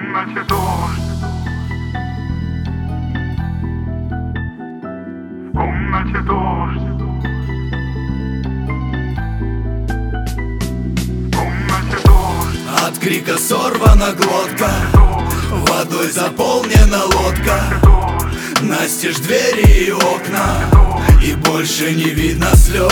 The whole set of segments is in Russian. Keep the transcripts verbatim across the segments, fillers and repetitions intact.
комнате дождь, в комнате дождь, в комнате дождь. От крика сорвана глотка, водой заполнена лодка. Настежь двери и окна, и больше не видно слез.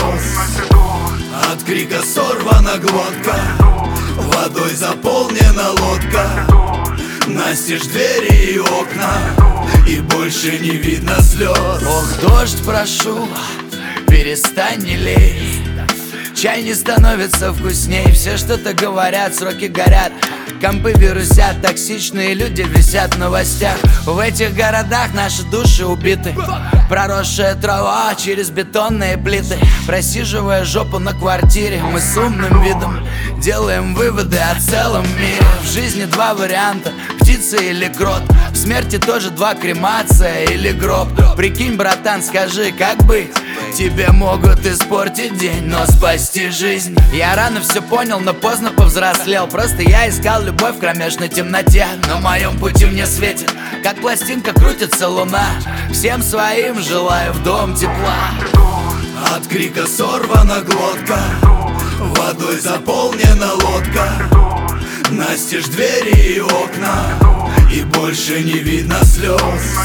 От крика сорвана глотка, водой заполнена лодка. Настежь двери и окна, и больше не видно слез. Ох, дождь, прошу, перестань, не лей. Чай не становится вкусней, все что-то говорят, сроки горят. Компы вирусят, токсичные люди висят в новостях. В этих городах наши души убиты. Проросшая трава через бетонные плиты. Просиживая жопу на квартире, мы с умным видом делаем выводы о целом мире. В жизни два варианта, птица или крот. В смерти тоже два, кремация или гроб. Прикинь, братан, скажи, как быть? Тебе могут испортить день, но спасти жизнь. Я рано все понял, но поздно повзрослел. Просто я искал любовь в кромешной темноте. На моем пути мне светит, как пластинка крутится луна. Всем своим желаю в дом тепла. От крика сорвана глотка, водой заполнена лодка. Настежь двери и окна, и больше не видно слез.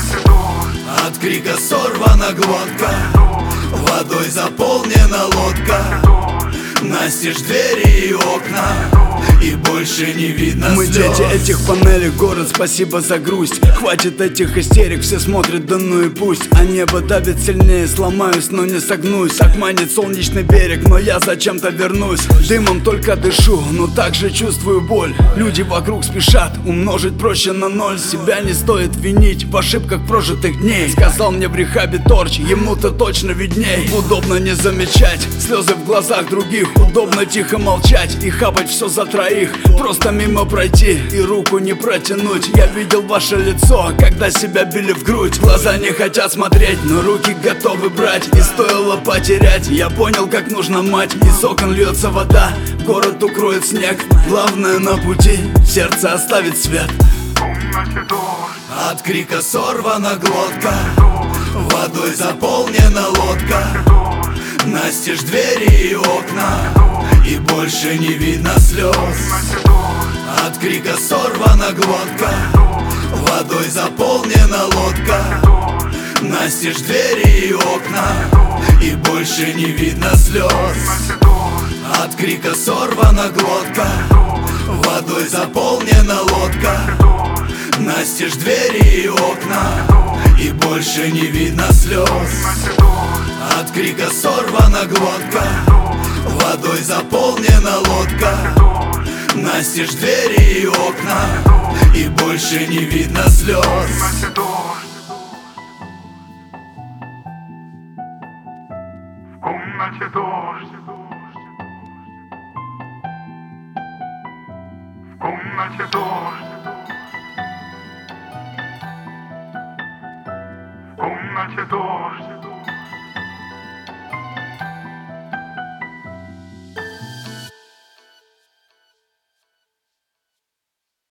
От крика сорвана глотка, водой заполнена лодка. Настежь двери и окна, и больше не видно слез. Мы дети этих панелей, город, спасибо за грусть. Хватит этих истерик, все смотрят, да ну и пусть. А небо давит сильнее, сломаюсь, но не согнусь. Так манит солнечный берег, но я зачем-то вернусь. Дымом только дышу, но также чувствую боль. Люди вокруг спешат, умножить проще на ноль. Себя не стоит винить в ошибках прожитых дней. Сказал мне в рехабе торч, ему-то точно видней. Удобно не замечать слезы в глазах других. Удобно тихо молчать и хапать все за троих. Просто мимо пройти и руку не протянуть. Я видел ваше лицо, когда себя били в грудь. Глаза не хотят смотреть, но руки готовы брать. И стоило потерять, я понял, как нужно мать. Из окон льется вода, город укроет снег. Главное на пути, сердце оставит свет. От крика сорвана глотка, водой заполнена лодка. Настежь двери и окна, и больше не видно слез. От крика сорвана глотка, водой заполнена лодка. Настежь двери и окна, и больше не видно слез. От крика сорвана глотка, водой заполнена лодка. Настежь двери и окна, и больше не видно слез. От крика сорвана глотка, водой заполнена лодка. Настежь двери и окна, и больше не видно слез. В комнате дождь, в комнате дождь, в комнате дождь.